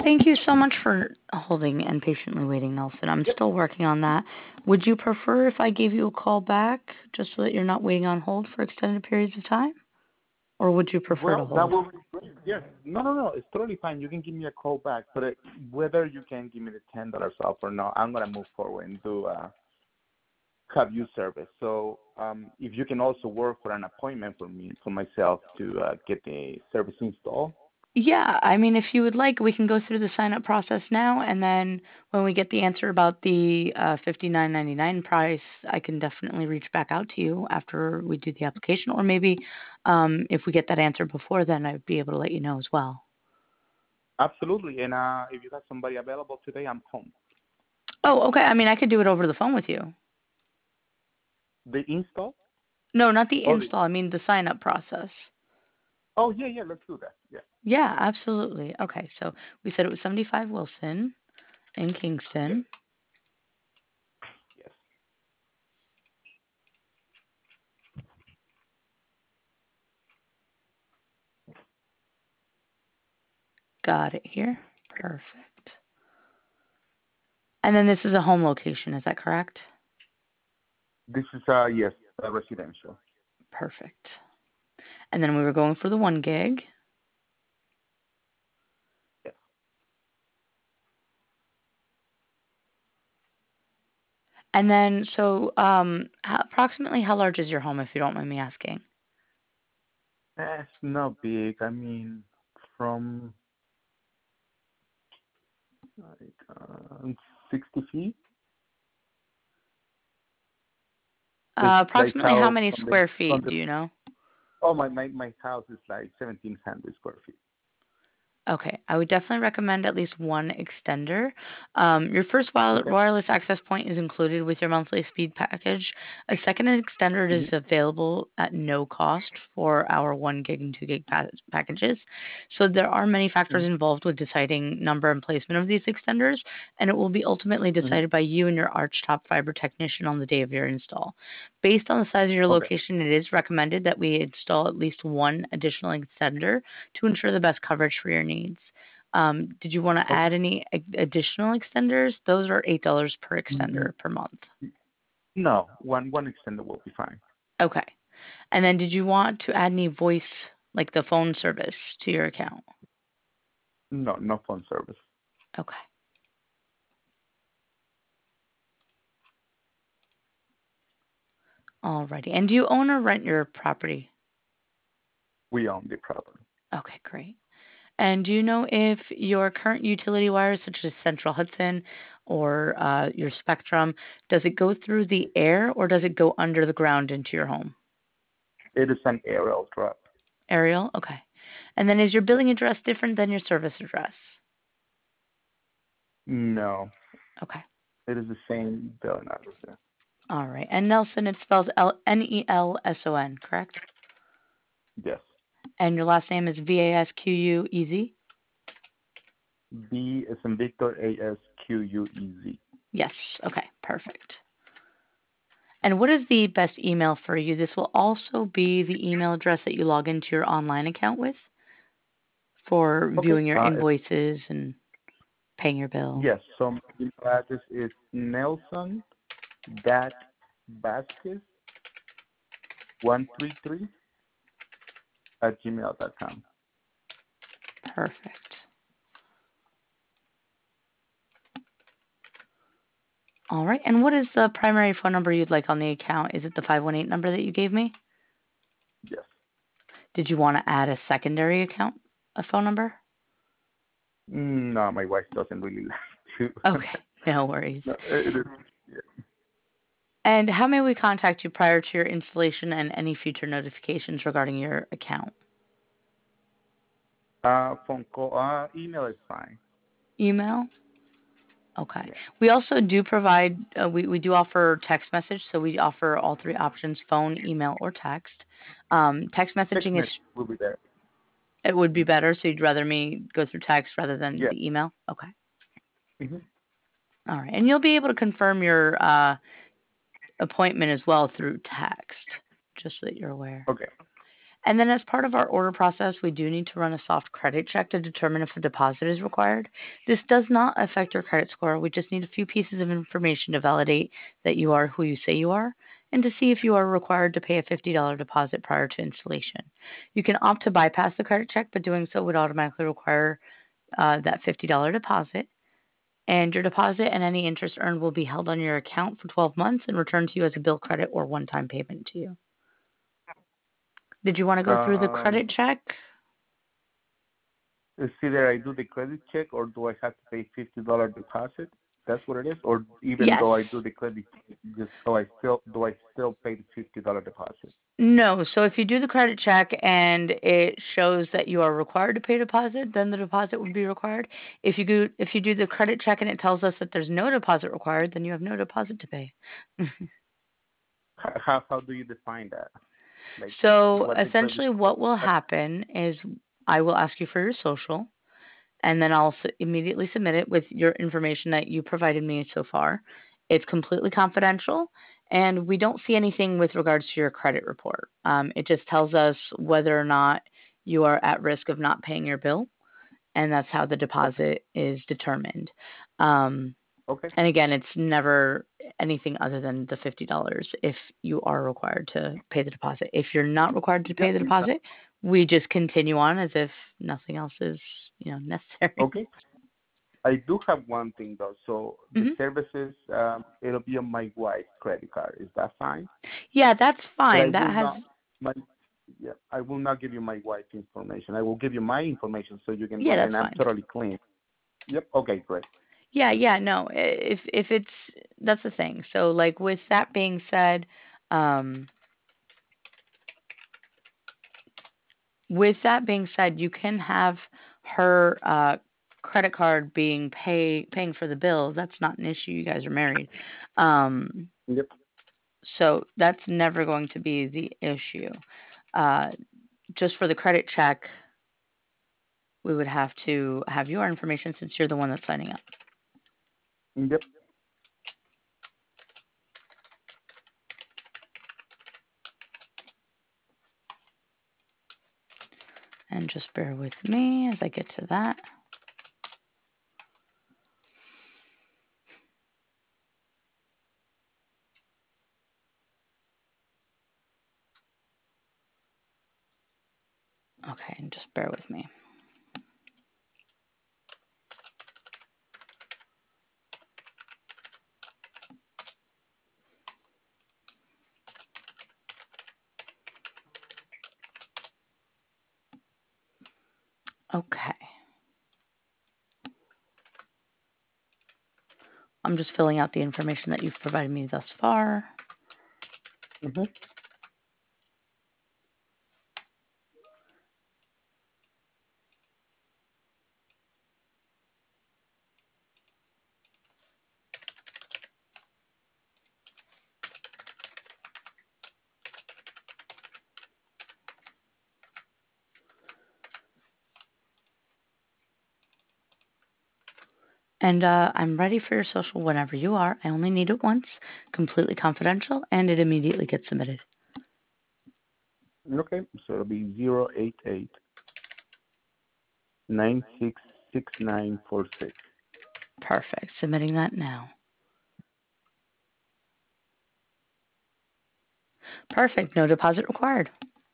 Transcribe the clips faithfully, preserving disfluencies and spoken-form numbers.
Thank you so much for holding and patiently waiting, Nelson. I'm Yep. still working on that. Would you prefer if I gave you a call back just so that you're not waiting on hold for extended periods of time? Or would you prefer to Well, that hold? will be great. Yes. No, no, no. It's totally fine. You can give me a call back, but it, whether you can give me the ten dollars off or not, I'm gonna move forward and do a have you service. So um, if you can also work for an appointment for me for myself to uh, get the service installed. Yeah, I mean, if you would like, we can go through the sign up process now, and then when we get the answer about the uh, fifty nine ninety nine price, I can definitely reach back out to you after we do the application, or maybe um, if we get that answer before then, I'd be able to let you know as well. Absolutely. And uh, if you got somebody available today, I'm home. Oh, okay. I mean, I could do it over the phone with you. The install? No, not the Oh, the, install. I mean the sign up process. oh yeah, yeah. Let's do that. Yeah. Yeah, absolutely. Okay, so we said it was seventy-five Wilson in Yes. Kingston. Yes. Got it here. Perfect. And then this is a home location, is that correct? This is uh yes, uh, residential. Perfect. And then we were going for the one gig. Yes. And then, so um, how, approximately how large is your home, if you don't mind me asking? That's not big. I mean, from like uh, sixty feet. It's Uh, like approximately how how many from the square from feet the do you know? oh my my my house is like seventeen hundred square feet. Okay, I would definitely recommend at least one extender. Um, your first wire- Okay. wireless access point is included with your monthly speed package. A second extender is Hmm. available at no cost for our one gig and two gig pa- packages. So there are many factors Hmm. involved with deciding number and placement of these extenders, and it will be ultimately Hmm. decided by you and your Archtop fiber technician on the day of your install. Based on the size of your Okay. location, it is recommended that we install at least one additional extender to ensure the best coverage for your needs. Um, did you want to Okay. add any additional extenders? Those are eight dollars per Mm, extender per month. no, one one extender will be fine. Okay. And then did you want to add any voice, like the phone service, to your account? No, no phone service. Okay. Alrighty. And do you own or rent your property? We own the property. Okay, great. And do you know if your current utility wires, such as Central Hudson or uh, your Spectrum, does it go through the air or does it go under the ground into your home? It is an aerial drop. Ariel? Okay. And then is your Yes. billing address different than your service address? No, Okay. it is the same billing address. All right. And Nelson, it spells L N E L S O N, correct? Yes. And your last name is V A S Q U E Z? B is in Victor. A S Q U E Z. Yes. Okay. Perfect. And what is the best email for you? This will also be the email address that you log into your online account with for Okay. viewing your Uh, it's, invoices and paying your bill. yes. So my email address is Nelson that Vasquez one three three at gmail dot com. Perfect. All right. And what is the primary phone number you'd like on the account? Is it the five one eight number that you gave me? Yes. Did you want to add a secondary account, a phone number? No, my wife doesn't really like to. Okay, no worries. No, it is. Yeah. And how may we contact you prior to your installation and any future notifications regarding your account? Uh, phone call. Uh, email is fine. Email? Okay. Yeah. We also do provide, uh, we, we do offer text message, so we offer all three options phone, email, or text. Um, text Text messaging is, message will be there. it would be Mm-hmm. better, so you'd rather me go through text rather than Yeah. the email? Okay. Mm-hmm. All right. And you'll be able to confirm your uh, appointment as well through text, just so that you're aware. Okay. And then, as part of our order process, we do need to run a soft credit check to determine if a deposit is required. This does not affect your credit score. We just need a few pieces of information to validate that you are who you say you are and to see if you are required to pay a fifty dollars deposit prior to installation. You can opt to bypass the credit check, but doing so would automatically require uh, that fifty dollars deposit. And your deposit and any interest earned will be held on your account for twelve months and returned to you as a bill credit or one time payment to you. Did you want to go through the Um, credit check? it's either I do the credit check or do I have to pay fifty dollars deposit? That's what it is. Or even Yes. though I do the credit check, just so I still do I still pay the fifty dollars deposit? No. So if you do the credit check and it shows that you are required to pay deposit, then the deposit would be required. If you do if you do the credit check and it tells us that there's no deposit required, then you have no deposit to pay. How how do you define that? Like So what the credit essentially what will happen is I will ask you for your social, and then I'll s- immediately submit it with your information that you provided me so far. It's completely confidential, and we don't see anything with regards to your credit report. Um, it just tells us whether or not you are at risk of not paying your bill, and that's how the okay deposit is determined. Um, okay and again, it's never anything other than the fifty dollars if you are required to pay the deposit. If you're not required to yeah pay the no, deposit, we just continue on as if nothing else is, you know, necessary. okay. I do have one thing though. So the hmm services, um, it'll be on my wife's credit card. Is that fine? Yeah, that's But I fine. will That has, not my yeah, I will not give you my wife's information. I will give you my information so you can do yeah, it, that's and I'm fine. totally clean. Yep. Okay. Great. Yeah, yeah, no. i- If if it's that's the thing. So like with that being said, um with that being said, you can have her uh credit card being pay paying for the bills. That's not an issue. You guys are married. Um Yep. so that's never going to be the issue. Uh just for the credit check, we would have to have your information since you're the one that's signing up. Yep. And just bear with me as I get to that. Okay, and just bear with me. Okay. I'm just filling out the information that you've provided me thus far. Mm-hmm. And uh, I'm ready for your social whenever you are. I only need it once, completely confidential, and it immediately gets submitted. Okay. So it'll be zero eight eight nine six six nine four six. Perfect. Submitting that now. Perfect. No deposit required.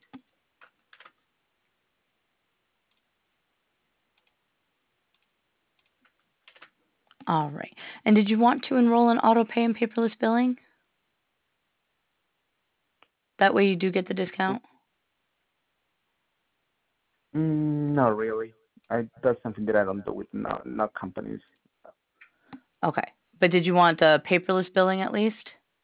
All right. And did you want to enroll in auto pay and paperless billing? That way you do get the discount. Mm, not really. I that's something that I don't do with not not companies. Okay. But did you want the paperless billing at least?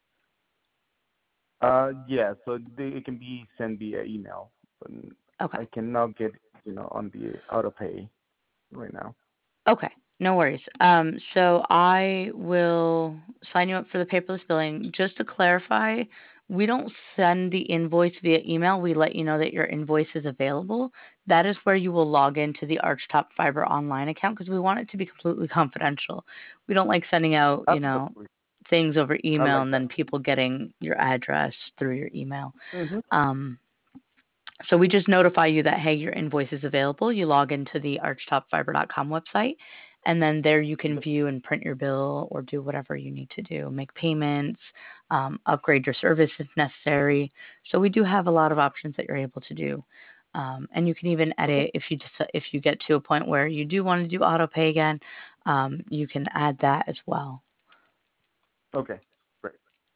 Uh, yeah. So they, it can be sent via email, but Okay. I cannot get you know on the auto pay right now. Okay, no worries. Um, so I will sign you up for the paperless billing. Just to clarify, we don't send the invoice via email. We let you know that your invoice is available. That is where you will log into the Archtop Fiber online account because we want it to be completely confidential. We don't like sending out, you know, Absolutely. things over I email like and that. then people getting your address through your email. Mm-hmm. Um, So we just notify you that, hey, your invoice is available. You log into the archtop fiber dot com website, and then there you can view and print your bill or do whatever you need to do, make payments, um, upgrade your service if necessary. So we do have a lot of options that you're able to do. Um, and you can even edit if you just if you get to a point where you do want to do auto pay again, um, you can add that as well. Okay, great.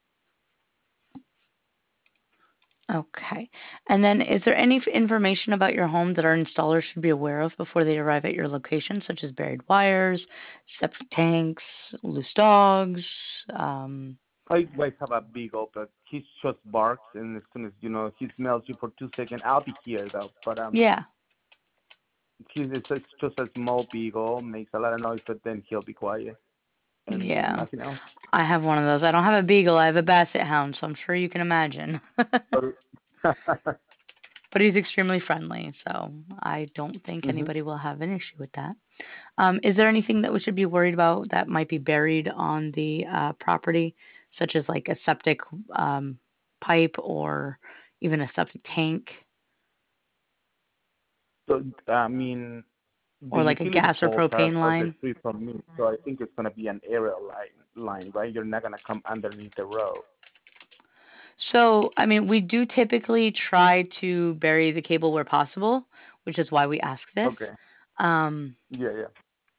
Okay. And then is there any f- information about your home that our installers should be aware of before they arrive at your location, such as buried wires, septic tanks, loose dogs? Um, I might have a big but he just barks, and as soon as you know he smells you for two seconds, I'll be here though. But um, yeah. he's it's, it's just a small beagle, makes a lot of noise, but then he'll be quiet and Yeah. nothing else. I have one of those. I don't have a beagle, I have a basset hound, so I'm sure you can imagine. But But he's extremely friendly, so I don't think hmm anybody will have an issue with that. Um, is there anything that we should be worried about that might be buried on the uh, property, such as like a septic um, pipe or even a septic tank so I mean, the or like a utility gas or poles are propane across the line? street from me, so I think it's gonna be an aerial line, line, right? You're not gonna come underneath the road. So, I mean, we do typically try to bury the cable where possible, which is why we ask this. Okay. Um, Yeah, yeah.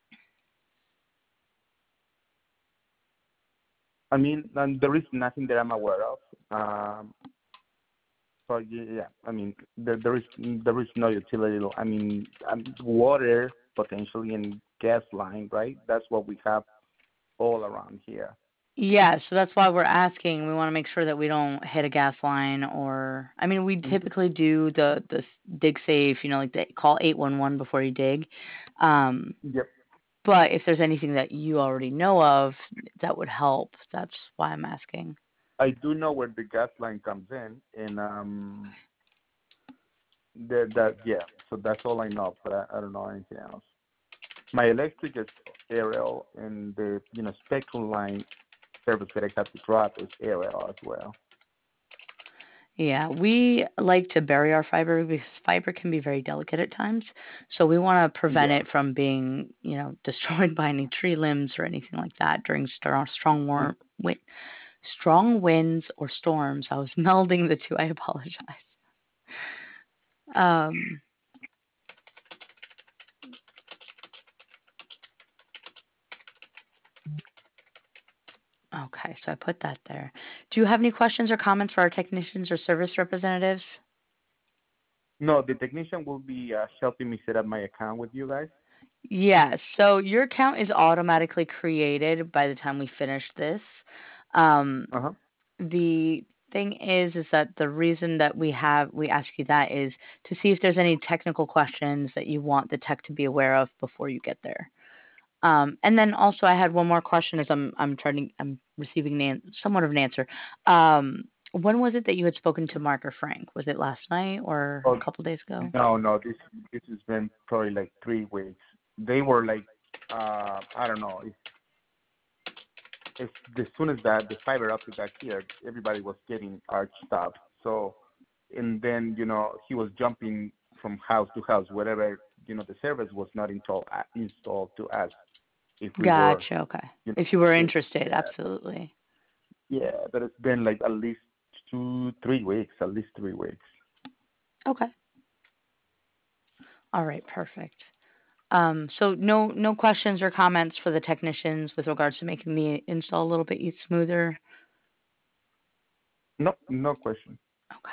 I mean, and there is nothing that I'm aware of. Um, so yeah, yeah. I mean, there there is there is no utility. I mean, um, water potentially and gas line, right? That's what we have all around here. Yeah, so that's why we're asking. We want to make sure that we don't hit a gas line or I mean, we Mhm. typically do the the dig safe, you know, like the call eight one one before you dig. Um, Yep. but if there's anything that you already know of that would help, that's why I'm asking. I do know where the gas line comes in, and um, that that yeah. So that's all I know, but I, I don't know anything else. My electric is aerial, and the you know spectrum line service that I have to drop is aerial as well. Yeah, we like to bury our fiber because fiber can be very delicate at times. So we want to prevent Yeah. it from being, you know, destroyed by any tree limbs or anything like that during strong, strong war, wind, strong winds or storms. I was melding the two. I apologize. Um, okay, so I put that there. Do you have any questions or comments for our technicians or service representatives? No, the technician will be uh, helping me set up my account with you guys. Yes. So your account is automatically created by the time we finish this. Um, Uh huh. the thing is, is that the reason that we have we ask you that is to see if there's any technical questions that you want the tech to be aware of before you get there. Um, and then also, I had one more question as I'm I'm trying to, I'm receiving an, an- somewhat of an answer. Um, when was it that you had spoken to Mark or Frank? Was it last night or Oh a couple days ago? no, no, this this has been probably like three weeks. They were like, uh, I don't know. It's, it's as soon as that the fiber optic got here, everybody was getting arch stuff. So, and then you know he was jumping from house to house, wherever you know the service was not installed uh, installed to us if we were, Gotcha. Okay. you If you were know, interested, yeah, absolutely. yeah. But it's been like at least two, three weeks, at least three weeks. Okay. All right. Perfect. Um, so no no questions or comments for the technicians with regards to making the install a little bit e- smoother. No, no question. Okay.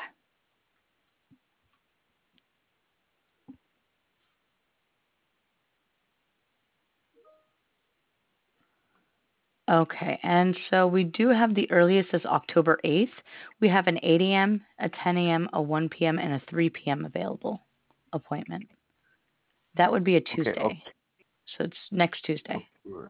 Okay, and so we do have the earliest is October eighth. We have an eight a m, a ten a m, a one p m, and a three p m available appointment. That would be a Okay, Tuesday. okay. So it's next Tuesday. Okay.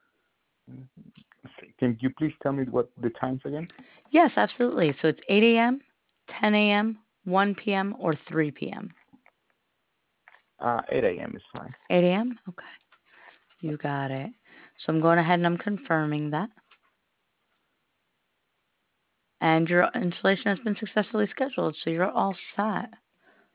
Can you please tell me what the times again? Yes, absolutely. So it's eight a m, ten a m, one p m, or three p m. Uh, eight a m is fine. eight a m? Okay. You got it. So I'm going ahead and I'm confirming that. And your installation has been successfully scheduled, so you're all set.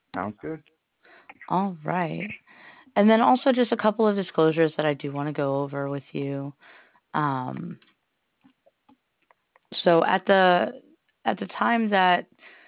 Sounds good. All right. And then also just a couple of disclosures that I do want to go over with you. Um, so at the at the time that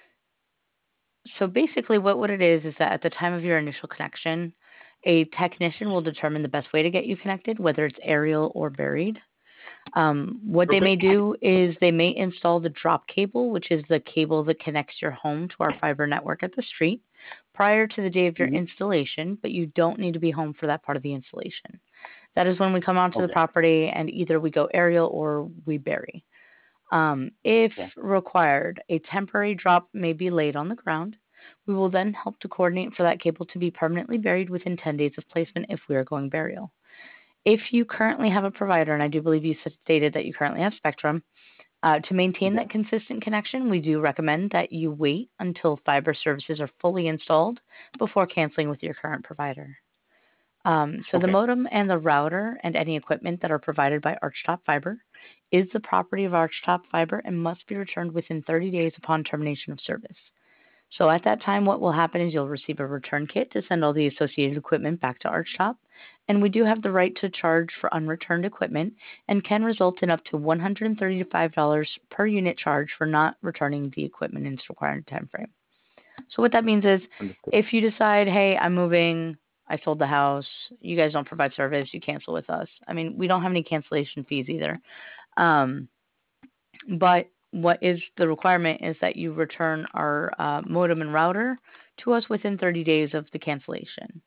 so basically what, what it is is that at the time of your initial connection, a technician will determine the best way to get you connected, whether it's aerial or buried. Um, what they Okay. may do is they may install the drop cable, which is the cable that connects your home to our fiber network at the street, prior to the day of your Hmm. installation, but you don't need to be home for that part of the installation. That is when we come onto the Okay. property and either we go aerial or we bury. Um, if Okay. required, a temporary drop may be laid on the ground. We will then help to coordinate for that cable to be permanently buried within ten days of placement if we are going burial. If you currently have a provider, and I do believe you stated that you currently have Spectrum, uh, to maintain Yeah. that consistent connection, we do recommend that you wait until fiber services are fully installed before canceling with your current provider. Um, so the Okay. modem and the router and any equipment that are provided by Archtop Fiber is the property of Archtop Fiber and must be returned within thirty days upon termination of service. So at that time, what will happen is you'll receive a return kit to send all the associated equipment back to Archtop, and we do have the right to charge for unreturned equipment and can result in up to one hundred thirty-five dollars per unit charge for not returning the equipment in its required time frame. So what that means is Understood. if you decide, hey, I'm moving, I sold the house, you guys don't provide service, you cancel with us. I mean, we don't have any cancellation fees either. Um, but what is the requirement is that you return our uh, modem and router to us within thirty days of the cancellation.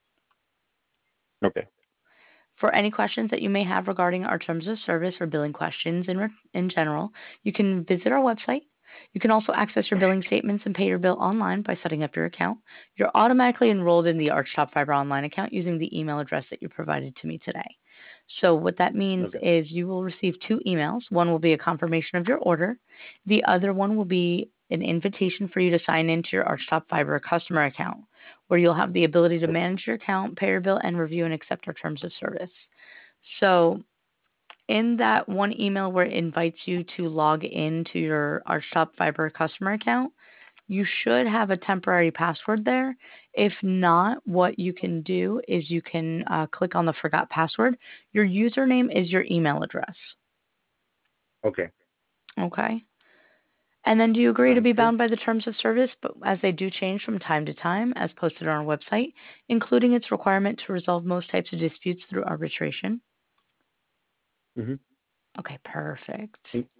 Okay. For any questions that you may have regarding our terms of service or billing questions in, re- in general, you can visit our website. You can also access your billing statements and pay your bill online by setting up your account. You're automatically enrolled in the Archtop Fiber Online account using the email address that you provided to me today. So what that means Okay. is you will receive two emails. One will be a confirmation of your order. The other one will be an invitation for you to sign into your Archtop Fiber customer account, where you'll have the ability to manage your account, pay your bill, and review and accept our terms of service. So in that one email where it invites you to log into your Archtop Fiber customer account, you should have a temporary password there. If not, what you can do is you can uh, click on the forgot password. Your username is your email address. Okay. Okay. And then do you agree to Sounds be good. bound by the terms of service, but as they do change from time to time, as posted on our website, including its requirement to resolve most types of disputes through arbitration? Mm-hmm. Okay, perfect.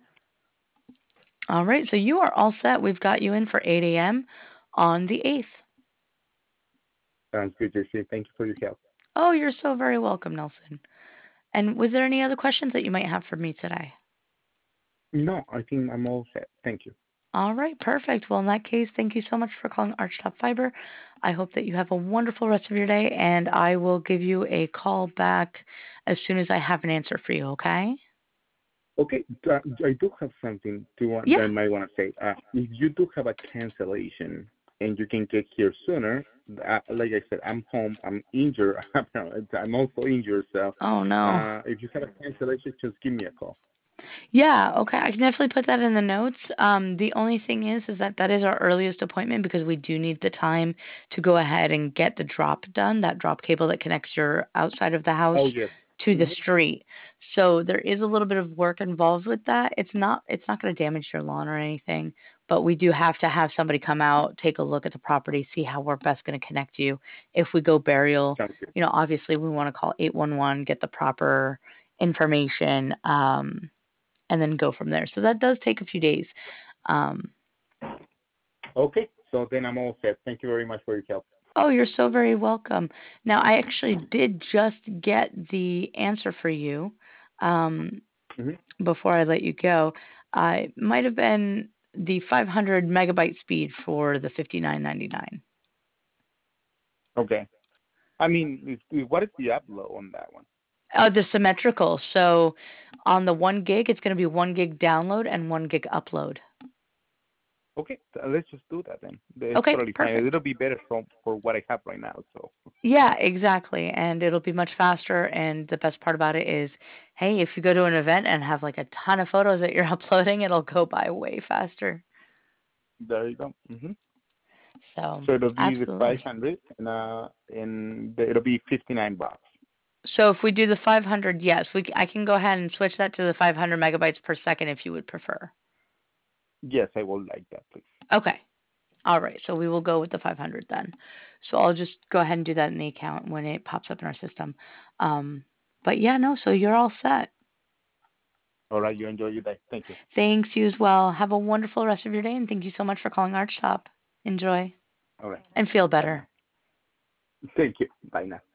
All right, so you are all set. We've got you in for eight a m on the eighth. Sounds good, J C. Thank you for your help. Oh, you're so very welcome, Nelson. And was there any other questions that you might have for me today? No, I think I'm all set. Thank you. All right, perfect. Well, in that case, thank you so much for calling Archtop Fiber. I hope that you have a wonderful rest of your day, and I will give you a call back as soon as I have an answer for you, okay? Okay, uh, I do have something to want that Yeah. I might want to say. Uh, if you do have a cancellation and you can get here sooner, uh, like I said, I'm home. I'm injured. I'm also injured. So Oh, no. uh, if you have a cancellation, just give me a call. Yeah, okay. I can definitely put that in the notes. Um, the only thing is, is that that is our earliest appointment because we do need the time to go ahead and get the drop done, that drop cable that connects your outside of the house Oh yes. to the Mm-hmm. street. So there is a little bit of work involved with that. It's not, it's not going to damage your lawn or anything, but we do have to have somebody come out, take a look at the property, see how we're best going to connect you. If we go burial, Sounds good. you know, obviously we want to call eight one one, get the proper information. Um, and then go from there. So that does take a few days. Um, Okay, so then I'm all set. Thank you very much for your help. oh, you're so very welcome. Now, I actually did just get the answer for you um, Mm-hmm. before I let you go. Uh, it might have been the five hundred megabyte speed for the fifty-nine ninety-nine. Okay. I mean, if- what is the upload on that one? Oh, the symmetrical. So on the one gig, it's going to be one gig download and one gig upload. Okay, th- let's just do that then. It's Okay, totally fine. perfect. It'll be better from for what I have right now. So Yeah, exactly. And it'll be much faster. And the best part about it is, hey, if you go to an event and have like a ton of photos that you're uploading, it'll go by way faster. there you go. Hmm. So So it'll be the five absolutely. hundred, and uh, and the, it'll be fifty-nine bucks. So if we do the five hundred, yes, we c- I can go ahead and switch that to the five hundred megabytes per second if you would prefer. Yes, I would like that, please. Okay. All right. So we will go with the five hundred then. So I'll just go ahead and do that in the account when it pops up in our system. Um, but yeah, no. So you're all set. All right, you enjoy your day. Thank you. Thanks, you as well. Have a wonderful rest of your day, and thank you so much for calling Arch Top. Enjoy All right, and feel bye now. better. Thank you. Bye now.